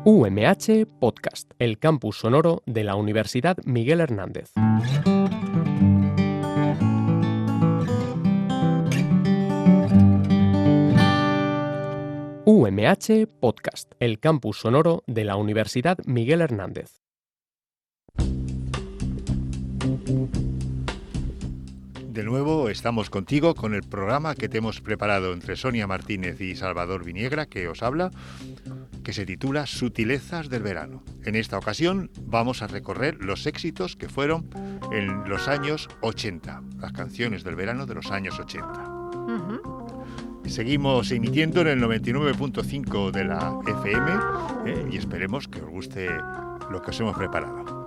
UMH Podcast, el campus sonoro de la Universidad Miguel Hernández. UMH Podcast, el campus sonoro de la Universidad Miguel Hernández. De nuevo estamos contigo con el programa que te hemos preparado entre Sonia Martínez y Salvador Viniegra, que os habla, que se titula Sutilezas del verano. En esta ocasión vamos a recorrer los éxitos que fueron en los años 80, las canciones del verano de los años 80. Seguimos emitiendo en el 99.5 de la FM y esperemos que os guste lo que os hemos preparado.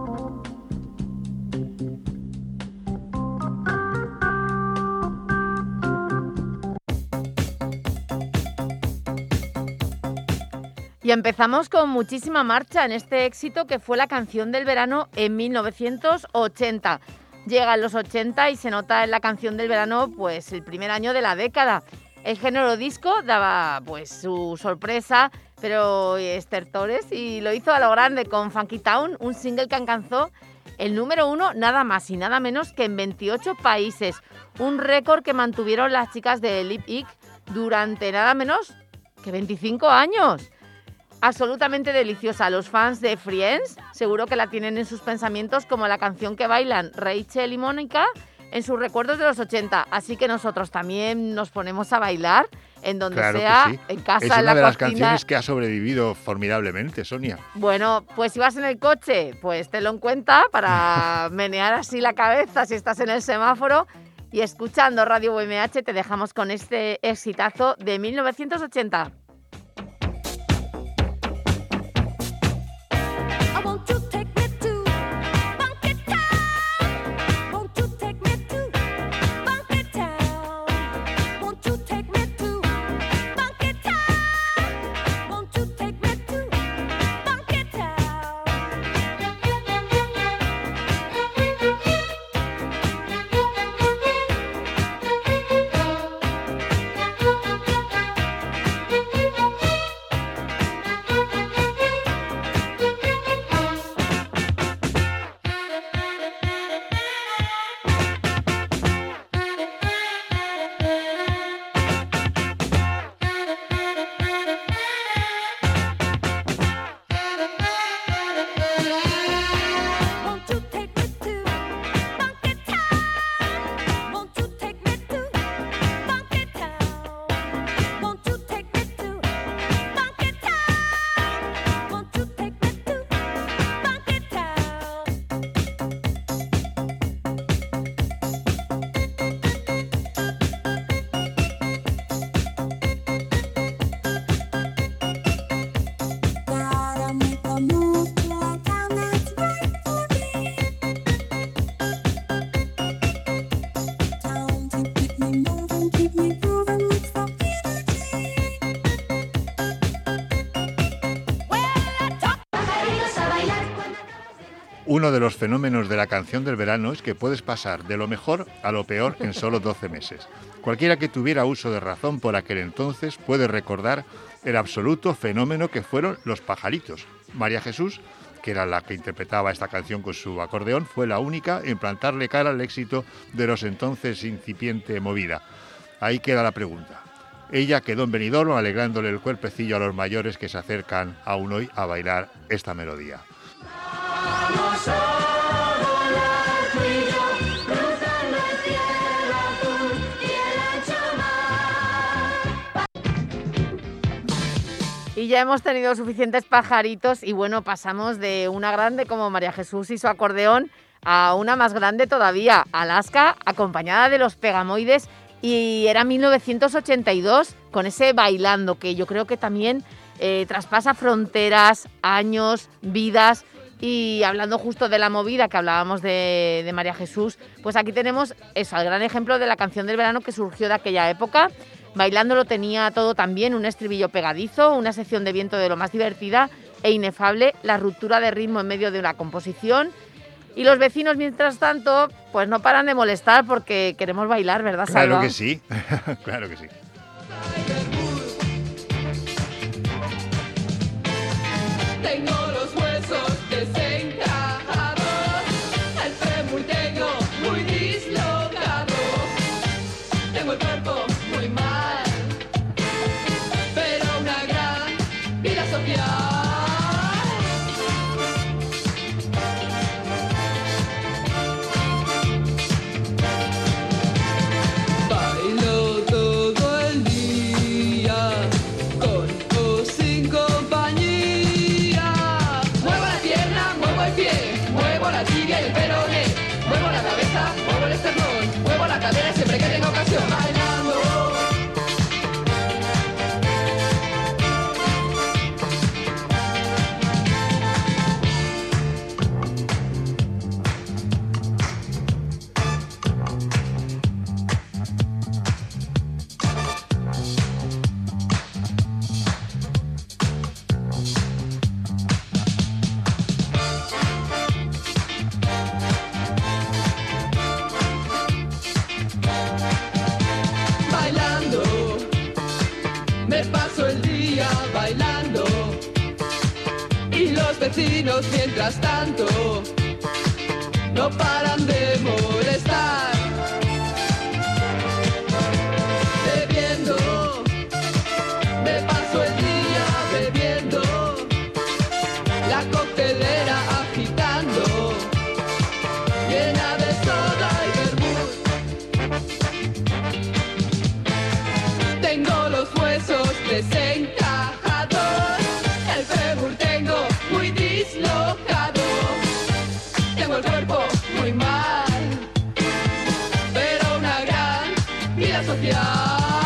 Y empezamos con muchísima marcha en este éxito que fue la canción del verano en 1980. Llegan los 80 y se nota en la canción del verano pues el primer año de la década. El género disco daba pues su sorpresa, pero estertores, y lo hizo a lo grande con Funky Town, un single que alcanzó el número 1 nada más y nada menos que en 28 países. Un récord que mantuvieron las chicas de Lip Inc. durante nada menos que 25 años. Absolutamente deliciosa. Los fans de Friends seguro que la tienen en sus pensamientos como la canción que bailan Rachel y Mónica en sus recuerdos de los 80. Así que nosotros también nos ponemos a bailar en donde claro sea, sí. En casa, en la cocina. Es una de las canciones que ha sobrevivido formidablemente, Sonia. Bueno, pues si vas en el coche, pues tenlo en cuenta para menear así la cabeza si estás en el semáforo. Y escuchando Radio UMH te dejamos con este exitazo de 1980. Uno de los fenómenos de la canción del verano es que puedes pasar de lo mejor a lo peor en solo 12 meses. Cualquiera que tuviera uso de razón por aquel entonces puede recordar el absoluto fenómeno que fueron los pajaritos. María Jesús, que era la que interpretaba esta canción con su acordeón, fue la única en plantarle cara al éxito de los entonces incipiente Movida. Ahí queda la pregunta. Ella quedó en Benidorm alegrándole el cuerpecillo a los mayores que se acercan aún hoy a bailar esta melodía. Vamos a volar tú y yo, cruzando el cielo azul y el ancho mar. Y ya hemos tenido suficientes pajaritos y bueno, pasamos de una grande como María Jesús y su acordeón a una más grande todavía, Alaska, acompañada de los Pegamoides, y era 1982 con ese Bailando, que yo creo que también traspasa fronteras, años, vidas. Y hablando justo de la movida que hablábamos de María Jesús, pues aquí tenemos eso, el gran ejemplo de la canción del verano que surgió de aquella época. Bailando lo tenía todo también, un estribillo pegadizo, una sección de viento de lo más divertida e inefable, la ruptura de ritmo en medio de una composición. Y los vecinos, mientras tanto, pues no paran de molestar porque queremos bailar, ¿verdad, Salva? Claro que sí, claro que sí. me paso el día bailando y los vecinos mientras tanto no paran de molestar. Bebiendo, me paso el día bebiendo, la coctelera agitando, llena de soda y vermut. Tengo los huesos desencajados, el fémur tengo muy dislocado, tengo el cuerpo muy mal, pero una gran vida social.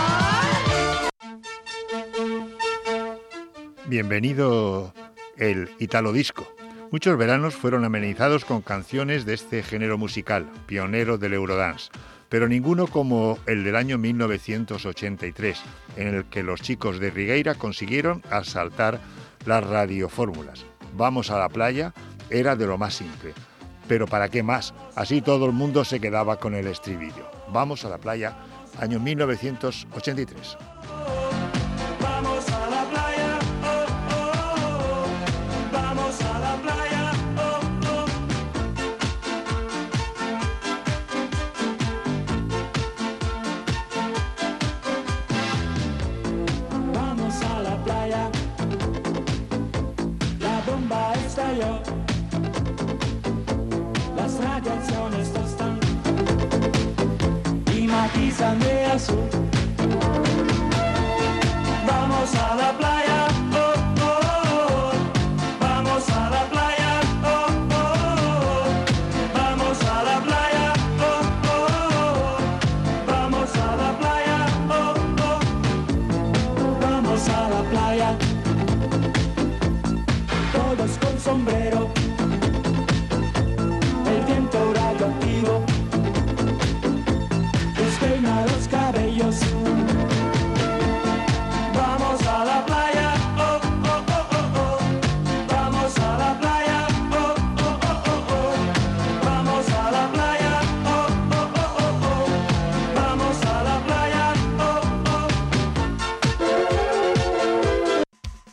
Bienvenido el Italo Disco. Muchos veranos fueron amenizados con canciones de este género musical, pionero del Eurodance, pero ninguno como el del año 1983, en el que los chicos de Rigueira consiguieron asaltar las radiofórmulas. Vamos a la playa era de lo más simple, pero ¿para qué más? Así todo el mundo se quedaba con el estribillo. Vamos a la playa, año 1983. Vamos a la playa, oh, oh, oh. Vamos a la playa, oh, oh. Vamos a la playa, la bomba estalló, las radiaciones tostan y matizan de azul. Vamos a la playa, oh, oh, oh. Vamos a la playa, oh, oh, oh. Vamos a la playa, oh, oh, oh. Vamos a la playa, oh, oh. Vamos a la playa, todos con sombrero, el viento radioactivo despeina los cabellos. Vamos a la playa, oh, oh, oh, oh, oh. Vamos a la playa, oh, oh, oh, oh, oh. Vamos a la playa, oh, oh, oh, oh, oh. Vamos a la playa, oh, oh.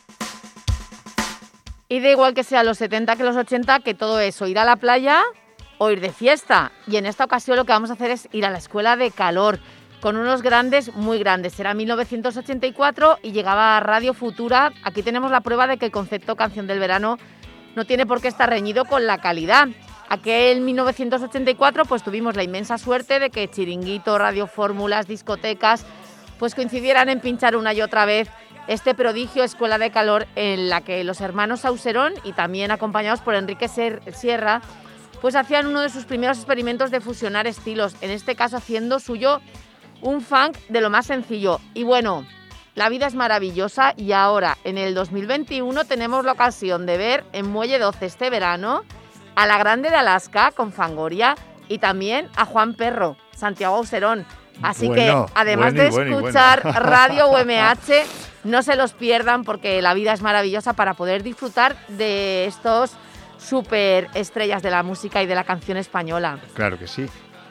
Y da igual que sea los 70 que los 80, que todo eso, ir a la playa o ir de fiesta. Y en esta ocasión lo que vamos a hacer es ir a la Escuela de Calor, con unos grandes, muy grandes. Era 1984 y llegaba a Radio Futura. Aquí tenemos la prueba de que el concepto canción del verano no tiene por qué estar reñido con la calidad. Aquel 1984 pues tuvimos la inmensa suerte de que Chiringuito, radiofórmulas, discotecas pues coincidieran en pinchar una y otra vez este prodigio Escuela de Calor, en la que los hermanos Sauserón, y también acompañados por Enrique Sierra, pues hacían uno de sus primeros experimentos de fusionar estilos, en este caso haciendo suyo un funk de lo más sencillo. Y bueno, la vida es maravillosa y ahora, en el 2021, tenemos la ocasión de ver en Muelle 12 este verano a La Grande de Alaska con Fangoria y también a Juan Perro, Santiago Auserón. Así Bueno, que, además bueno, de bueno, escuchar Radio UMH, no se los pierdan porque la vida es maravillosa para poder disfrutar de estos súper estrellas de la música y de la canción española. Claro que sí.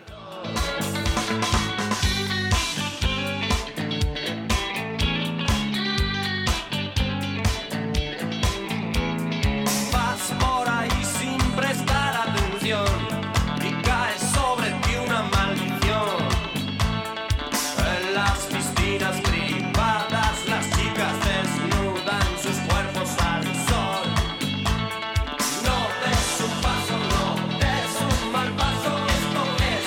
Vas por ahí sin prestar atención y caes sobre ti una maldición. En las piscinas privadas las chicas desnudan sus cuerpos al sol. No des un paso, no des un mal paso, esto es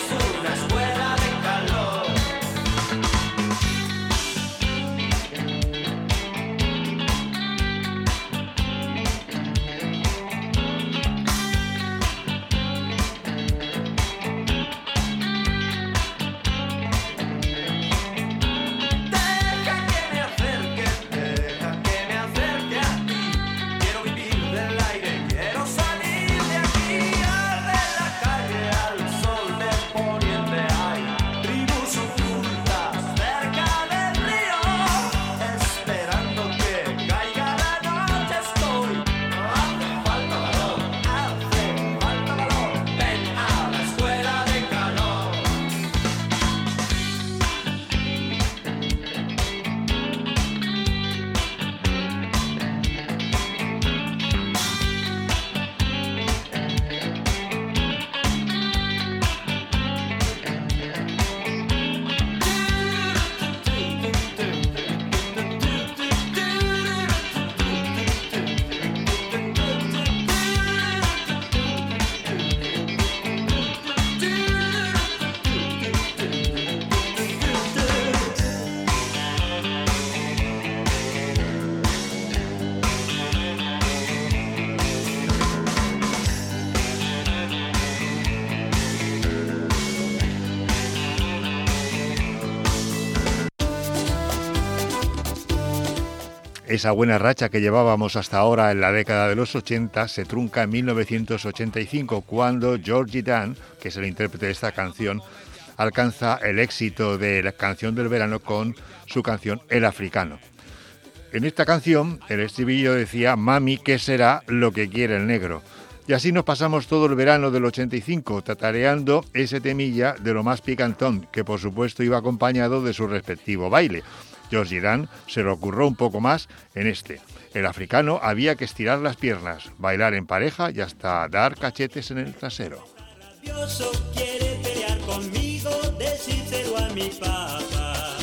Esa buena racha que llevábamos hasta ahora en la década de los 80 se trunca en 1985 cuando Georgie Dan, que es el intérprete de esta canción, alcanza el éxito de la canción del verano con su canción El Africano. En esta canción el estribillo decía: mami, ¿qué será lo que quiere el negro? Y así nos pasamos todo el verano del 85 tatareando ese temilla de lo más picantón, que por supuesto iba acompañado de su respectivo baile. Georgie Dan se lo ocurrió un poco más en este. El africano había que estirar las piernas, bailar en pareja y hasta dar cachetes en el trasero. Rabioso quiere pelear conmigo, decírselo a mi papá.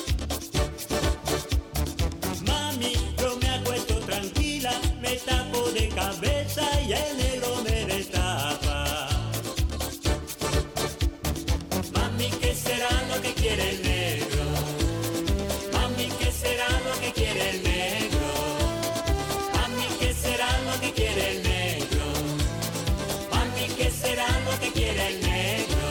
Mami, yo me acuesto tranquila, me tapo de cabeza y el negro me destapa. Mami, ¿qué será lo que quiere el negro? Mami, ¿qué será lo que quiere el negro? Mami, ¿qué será lo que quiere el negro? Mami, ¿qué será lo que quiere el negro?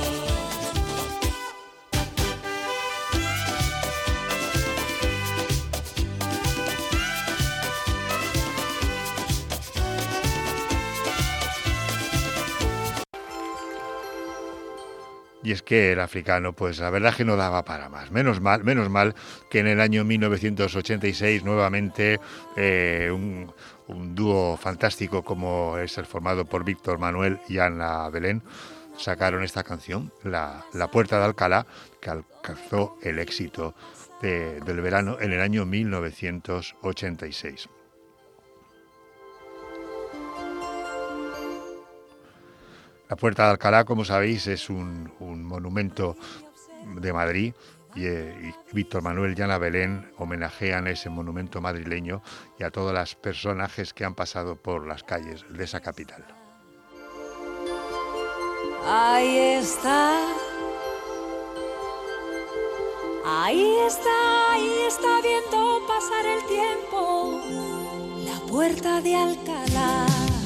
Y es que el africano, pues la verdad que no daba para más. Menos mal que en el año 1986 nuevamente un dúo fantástico como es el formado por Víctor Manuel y Ana Belén sacaron esta canción, La Puerta de Alcalá, que alcanzó el éxito del verano en el año 1986. La Puerta de Alcalá, como sabéis, es un monumento de Madrid y Víctor Manuel y Ana Belén homenajean ese monumento madrileño y a todos los personajes que han pasado por las calles de esa capital. Ahí está viendo pasar el tiempo, la Puerta de Alcalá.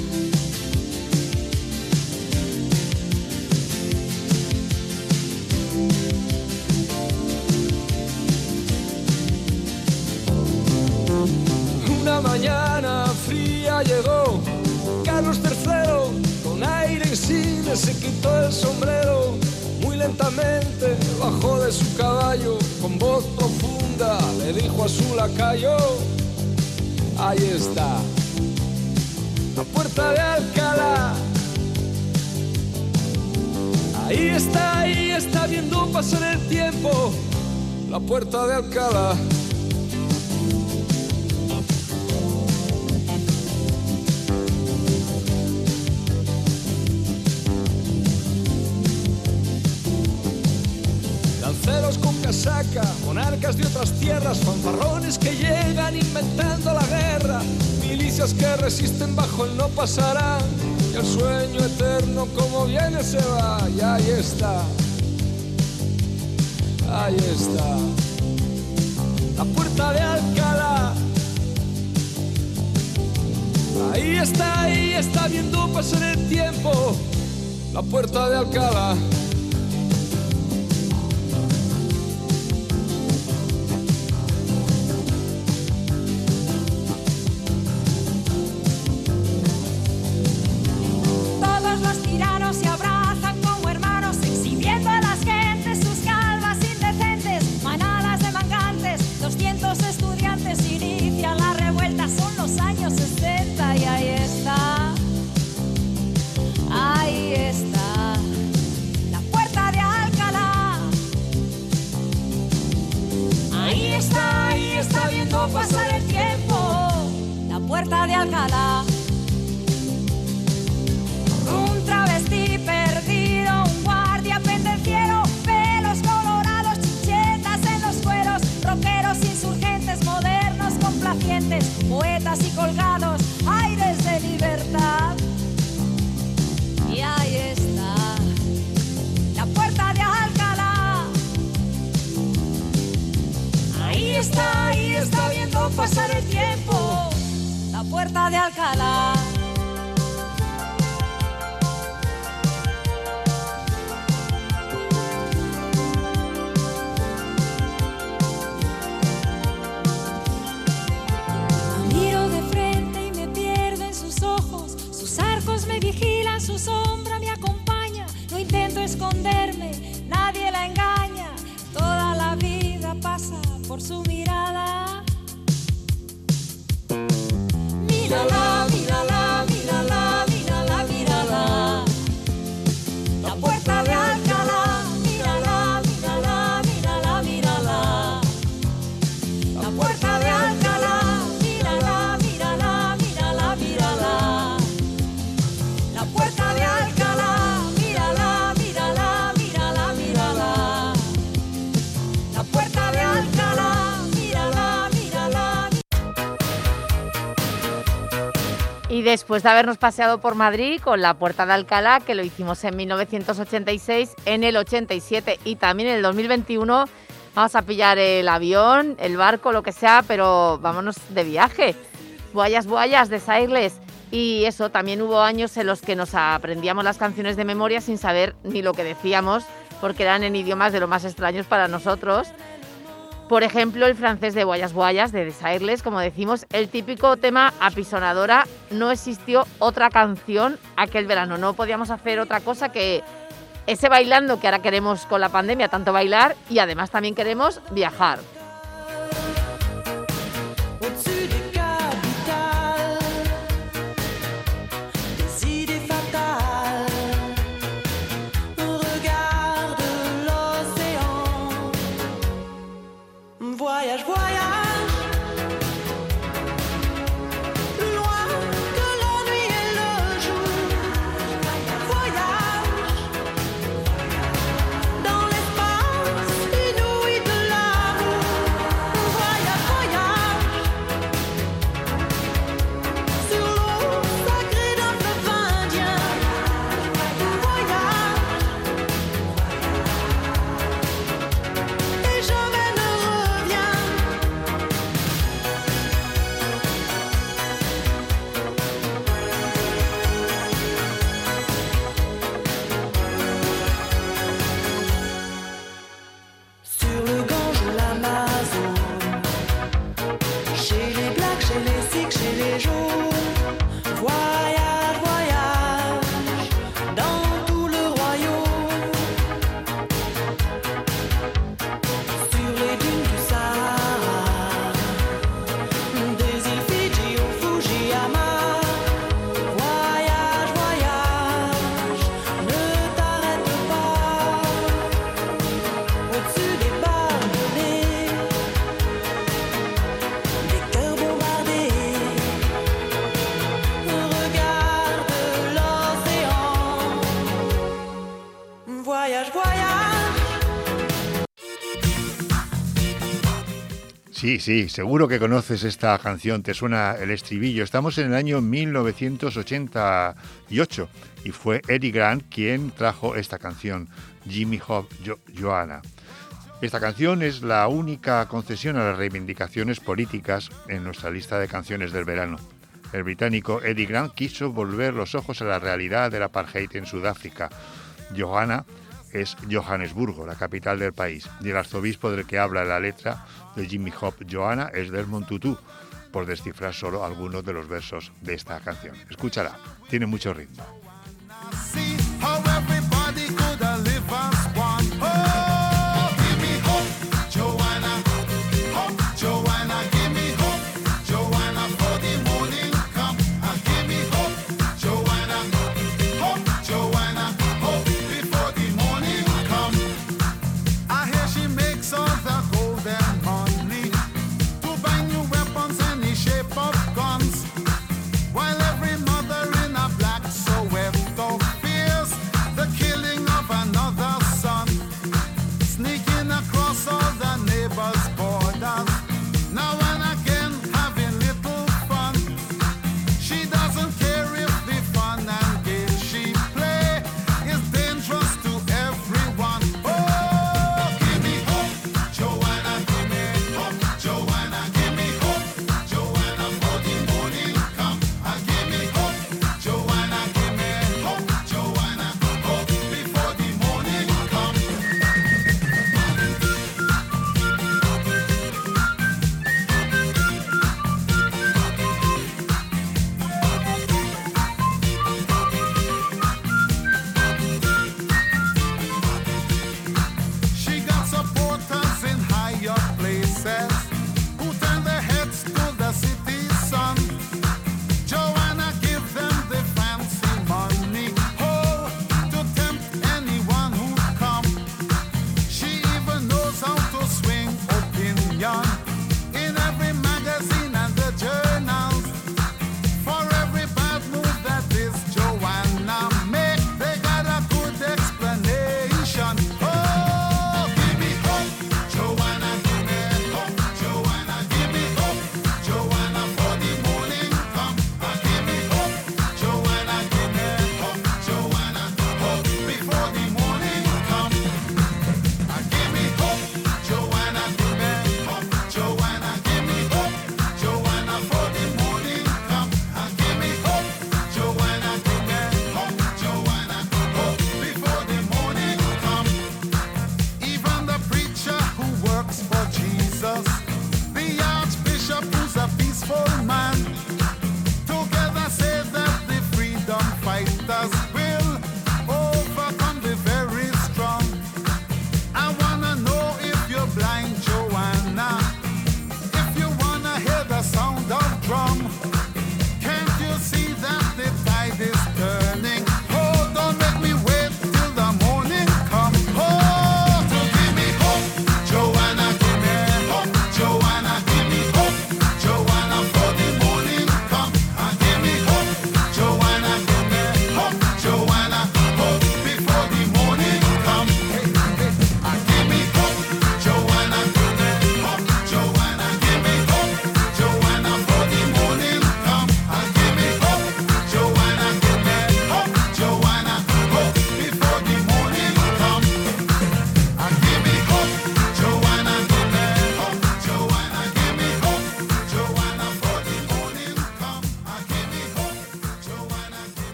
Una mañana fría llegó Carlos III, con aire insigne se quitó el sombrero, muy lentamente bajó de su caballo, con voz profunda le dijo a su lacayo: ahí está, la Puerta de Alcalá. Ahí está viendo pasar el tiempo, la Puerta de Alcalá. Lanceros con casaca, monarcas de otras tierras, fanfarrones que llegan inventando la guerra, milicias que resisten bajo el no pasarán, y el sueño eterno como viene se va. Y ahí está, la Puerta de Alcalá. Ahí está viendo pasar el tiempo, la Puerta de Alcalá. Pasar el tiempo, la Puerta de Alcalá. Un travesti perdido, un guardia pendenciero, pelos colorados, chichetas en los cueros, rockeros insurgentes, modernos complacientes, poetas y colgados, aires de libertad. Y ahí está, la Puerta de Alcalá. Ahí está viendo pasar el tiempo, la Puerta de Alcalá. por su mirada. Mírala, mírala, mírala, mírala, mírala. La puerta de Alcalá, mírala, mírala, mírala, mírala. La puerta de Alcalá, mírala, mírala, mírala, mírala. La puerta de Alcalá, mírala, mírala, mírala, mírala. La puerta de Alcalá, mírala, mírala. Y después de habernos paseado por Madrid con la Puerta de Alcalá, que lo hicimos en 1986, en el 87 y también en el 2021, vamos a pillar el avión, el barco, lo que sea, pero vámonos de viaje. Boyas de Sairles. Y eso, también hubo años en los que nos aprendíamos las canciones de memoria sin saber ni lo que decíamos, porque eran en idiomas de lo más extraños para nosotros. Por ejemplo, el francés de Boyas de Sairles, como decimos, el típico tema apisonadora. No existió otra canción aquel verano, no podíamos hacer otra cosa que ese bailando que ahora queremos con la pandemia, tanto bailar y además también queremos viajar. Au-dessus des capitales, des idées fatales. Regarde l'océan. Voyage, voyage. Plus loin que la nuit et le jour. Voyage. Dans l'espace inouï de l'amour. Voyage, voyage. Sur l'eau sacrée d'un fleuve indien. Voyage. Et jamais ne reviens. Sur le Gange ou l'Amazone, chez les Blacks, chez les Sikhs, chez les Jaunes. Voyage, voyage, dans tout le royaume. Sur les dunes du Sahara, des îles Fidji au Fujiyama. Voyage, voyage, ne t'arrête pas. Au-dessus des barbelés, des cœurs bombardés. Regarde l'océan. Voyage, voyage. Sí, seguro que conoces esta canción, te suena el estribillo. Estamos en el año 1988 y fue Eddie Grant quien trajo esta canción, Jimmy Hop Joanna. Esta canción es la única concesión a las reivindicaciones políticas en nuestra lista de canciones del verano. El británico Eddie Grant quiso volver los ojos a la realidad del apartheid en Sudáfrica. Johanna es Johannesburgo, la capital del país, y el arzobispo del que habla la letra de Jimmy Hop Joanna es Desmond Tutu, por descifrar solo algunos de los versos de esta canción. Escúchala, tiene mucho ritmo. See how everybody could live as one. Oh, give me hope, Joanna. Hope, Joanna. Give me hope, Joanna, for the morning come. Give me hope, Joanna. Hope, Joanna. Hope before the morning come. I hear she makes all the gold and money to buy new weapons in the shape of guns, while every mother in a black so well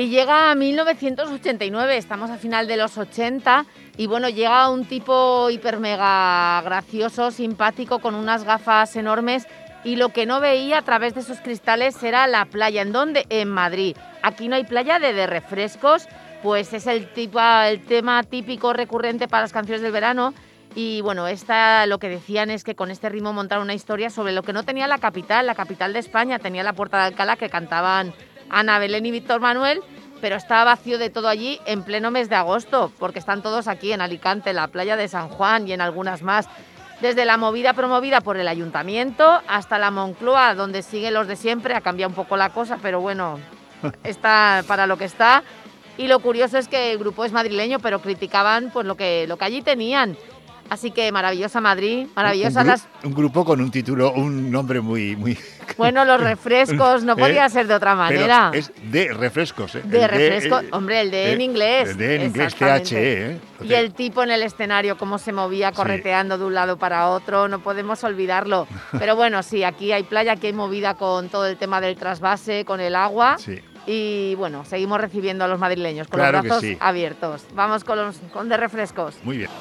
Y llega a 1989, estamos a final de los 80 y bueno, llega un tipo hiper mega gracioso, simpático, con unas gafas enormes y lo que no veía a través de sus cristales era la playa. ¿En dónde? En Madrid. Aquí no hay playa de refrescos, pues es el tema típico recurrente para las canciones del verano. Y bueno, lo que decían es que con este ritmo montaron una historia sobre lo que no tenía la capital de España. Tenía la Puerta de Alcalá, que cantaban Ana Belén y Víctor Manuel, pero estaba vacío de todo allí en pleno mes de agosto, porque están todos aquí en Alicante, en la playa de San Juan y en algunas más. Desde la movida promovida por el ayuntamiento hasta la Moncloa, donde siguen los de siempre. Ha cambiado un poco la cosa, pero bueno, está para lo que está. Y lo curioso es que el grupo es madrileño, pero criticaban pues lo que allí tenían. Así que maravillosa Madrid, maravillosas un grupo con un título, un nombre muy... Bueno, los refrescos, no podía ser de otra manera. Pero es de refrescos, ¿eh? De refrescos, hombre, el de en inglés. El de en inglés, exactamente. THE, ¿eh? Y el tipo en el escenario, cómo se movía correteando de un lado para otro, no podemos olvidarlo. Pero bueno, sí, aquí hay playa, aquí hay movida con todo el tema del trasvase, con el agua. Sí. Y bueno, seguimos recibiendo a los madrileños con Claro los brazos que sí. abiertos. Vamos con de refrescos. Muy bien.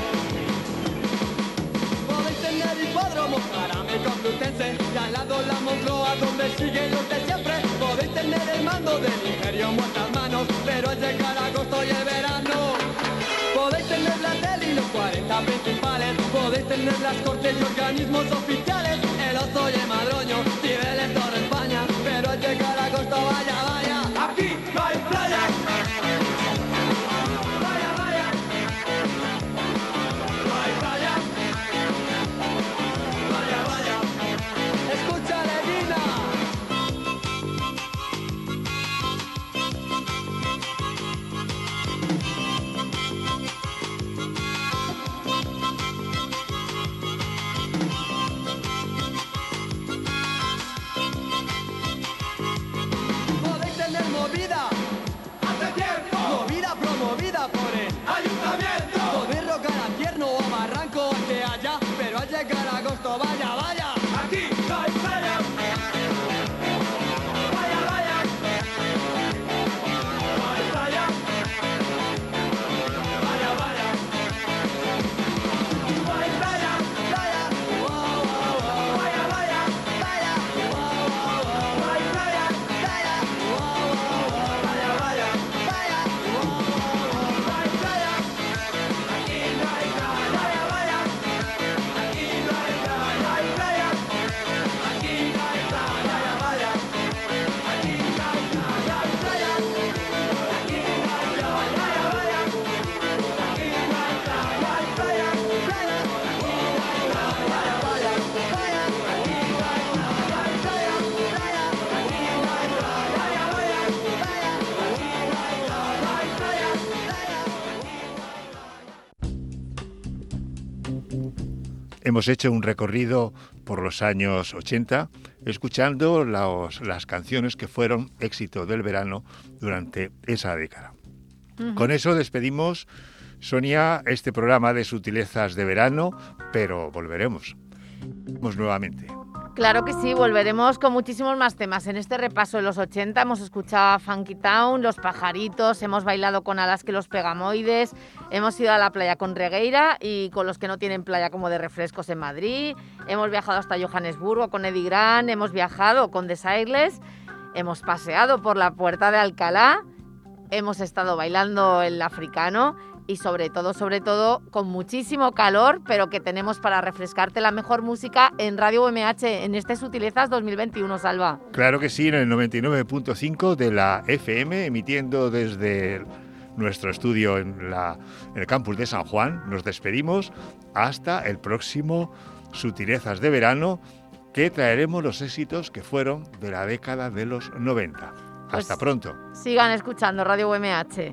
Podéis tener hipódromo para mi Complutense y al lado la Moncloa donde siguen los de siempre. Podéis tener el mando del imperio en vuestras manos, pero al llegar agosto y el verano podéis tener la tele y los 40 principales. Podéis tener las cortes y organismos oficiales. El Ozo y el Madroño, Cibeles, Torre España, pero al llegar agosto vaya, aquí no hay playa. Escucha, Levina. Podéis tener movida. Hace tiempo. Movida promovida por el ayuntamiento. Podéis rocar a Tierno o a Barranco que haya, pero al llegar agosto vaya. Aquí no hay playa. Vaya. No hay playa. Vaya. No hay playa. Wow. Vaya. Playa. Wow. No hay playa. Wow. Vaya. Wow. No hay playa. Aquí no hay playa. Vaya. Aquí no hay playa. No hay playa. Aquí no hay playa. Vaya. Aquí no hay playa. Hay playa. Aquí no hay playa. Vaya. Aquí no hay playa. Hay playa. Hemos hecho un recorrido por los años 80, escuchando las canciones que fueron éxito del verano durante esa década. Con eso despedimos, Sonia, este programa de sutilezas de verano, pero volveremos nuevamente. Claro que sí, volveremos con muchísimos más temas. En este repaso de los 80 hemos escuchado a Funky Town, Los Pajaritos, hemos bailado con Alaska y los Pegamoides, hemos ido a la playa con Regueira y con los que no tienen playa como de refrescos en Madrid, hemos viajado hasta Johannesburgo con Eddie Grant, hemos viajado con The Sailors, hemos paseado por la Puerta de Alcalá, hemos estado bailando el africano y sobre todo, con muchísimo calor, pero que tenemos para refrescarte la mejor música en Radio UMH en este Sutilezas 2021, Salva. Claro que sí, en el 99.5 de la FM, emitiendo desde nuestro estudio en el campus de San Juan. Nos despedimos hasta el próximo Sutilezas de verano, que traeremos los éxitos que fueron de la década de los 90. Pues hasta pronto. Sigan escuchando Radio UMH.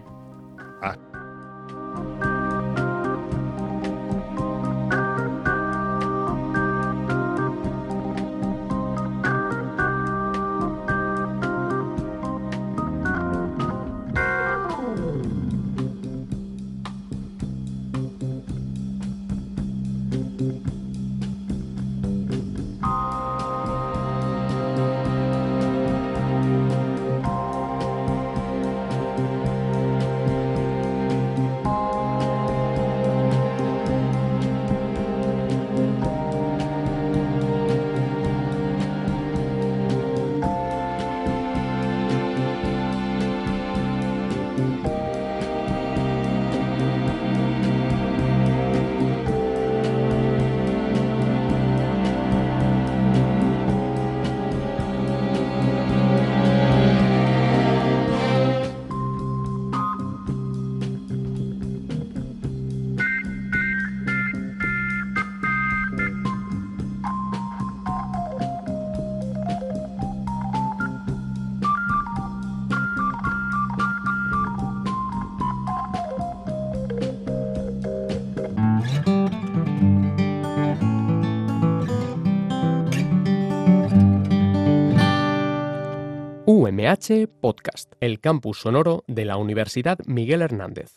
UMH Podcast, el campus sonoro de la Universidad Miguel Hernández.